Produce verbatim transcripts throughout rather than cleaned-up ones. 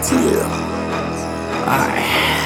Ай.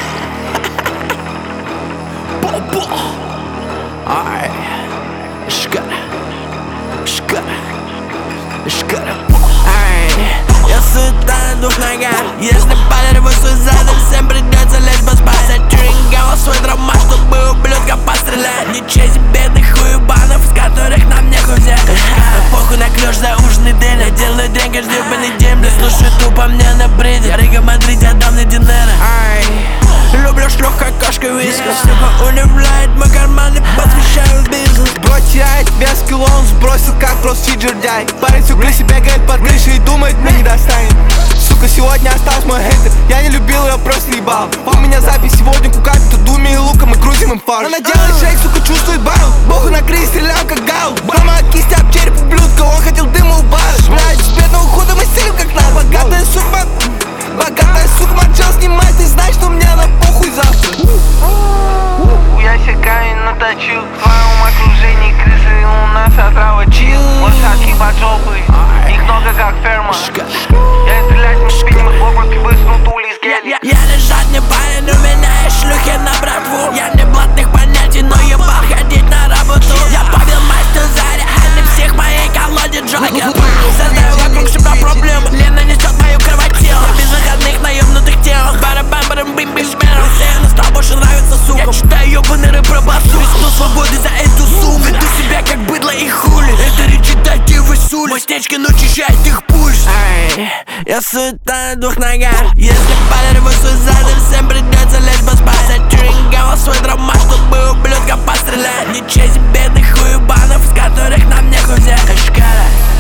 Бо-бо. Ай. Шкара. Шкара. Шкара. Ай. Я суета на двух ногах. Если подорву свой задом, всем придется лишь поспать. Тринговал свой драма, чтобы ублюдка пострелять. Не честь бедных хуебанов, с которых нам нехуй взять. Похуй на клёш, зауженный день. Я делаю дрянь каждый ебаный день. Бля, слушай тупо мне на бреде. Я Рига Мадрид, я дам на Динера. Ай. Люблю шлюх, как кошка виска. Сука удивляет, мой карманы посвящают бизнес. Бро теряет вес, кило он сбросил, как просто жердяй. Парень всю крысе бегает под крышей и думает, мне не достанет. Сука, сегодня остался мой хейтер. Я не любил ее, просто ебал. У меня запись сегодня кукапит, тут думи и луком мы крутим им фарш. Она делает шейк, сука, чувствует бару. Богу на крысе стрелял, как гал. Мама от кисти об череп ублюдка, он хотел дыма у бара. Блядь, с бедного худа мы стилем, как надо. Богатая сука, богатая сука, мочал снимать. Ты знаешь, что мне на похуй завтра. Я себе камень наточил. В твоем окружении крысы, у нас отрава чил. Лошадки под жопой, их много как ферма. Я стрелять не спинем, в облаке высунут улей с гелем. Я лежать не парень, у меня есть шлюхи на братву. Я не блатных понятий, но ебал ходить на работу. Я побил мастер Заря, а не псих моей колоде Джокер. Создаю вокруг себя проблемы, Лена несет мою кровать тело. Без выходных на ёбнутых телах. Барабан, барам, бим, бим, шмером. Все стал больше нравится сукам. Я читаю ёбаный рэп про басу. Сто свободы за эту сумму. Веду себя как быдло и хули. Это речитативы с улиц. Мой Стечкин учащает их пульс. Ай, я суета на двух ногах. Если подорву свой задом, всем придется лишь поспать. Тринговал свой драма, чтобы ублюдка пострелять. Не честь бедных хуебанов, с которых нам нехуй взять. Шкара.